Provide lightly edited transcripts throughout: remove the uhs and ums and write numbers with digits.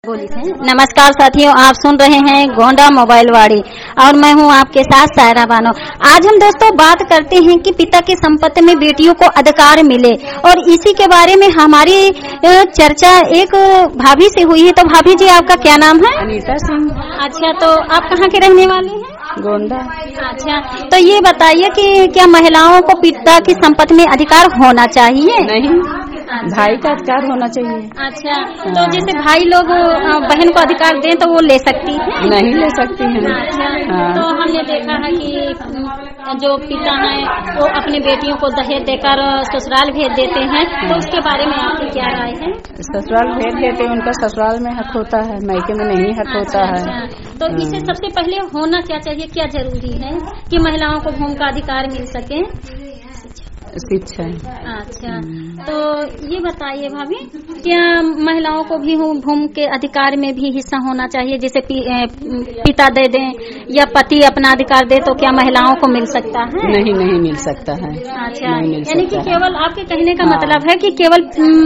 नमस्कार साथियों, आप सुन रहे हैं गोंडा मोबाइल वाड़ी और मैं हूं आपके साथ सायरा बानो। आज हम दोस्तों बात करते हैं कि पिता की संपत्ति में बेटियों को अधिकार मिले और इसी के बारे में हमारी चर्चा एक भाभी से हुई है। तो भाभी जी, आपका क्या नाम है? अनीता सिंह। अच्छा, तो आप कहाँ के रहने वाली हैं? गोंडा। अच्छा, तो ये बताइए कि क्या महिलाओं को पिता की संपत्ति में अधिकार होना चाहिए? नहीं, भाई का अधिकार होना चाहिए। अच्छा, तो जैसे भाई लोग बहन को अधिकार दें तो वो ले सकती है? नहीं ले सकती है। अच्छा, तो हमने देखा है कि जो पिता हैं वो अपनी बेटियों को दहेज देकर ससुराल भेज देते हैं, तो उसके बारे में आपकी क्या राय है? ससुराल भेज देते हैं, उनका ससुराल में हक होता है, मायके में नहीं हक होता है। तो इसे सबसे पहले होना क्या चाहिए, क्या जरूरी है कि महिलाओं को भूमि का अधिकार मिल सके? शिक्षा। अच्छा, तो ये बताइए भाभी, क्या महिलाओं को भी भूमि के अधिकार में भी हिस्सा होना चाहिए? जैसे पिता दे दें या पति अपना अधिकार दे तो क्या महिलाओं को मिल सकता है? नहीं, नहीं मिल सकता है। अच्छा, यानी कि केवल आपके कहने का मतलब है कि केवल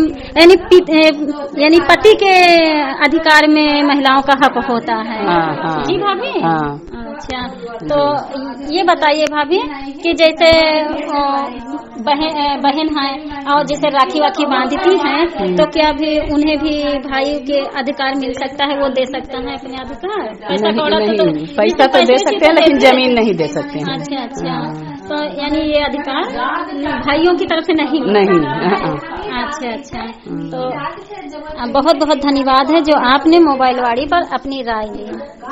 यानी पति के अधिकार में महिलाओं का हक होता है। जी भाभी। अच्छा, तो ये बताइए भाभी कि जैसे बहन है और जैसे राखी वाखी बांधती हैं, तो क्या भी उन्हें भी भाई के अधिकार मिल सकता है? वो दे सकता है अपने अधिकार? पैसा तो दे सकते हैं, लेकिन जमीन नहीं दे सकते हैं। अच्छा अच्छा, तो यानी ये अधिकार भाइयों की तरफ से नहीं? अच्छा अच्छा, तो बहुत बहुत धन्यवाद है जो आपने मोबाइल वाड़ी पर अपनी राय ली।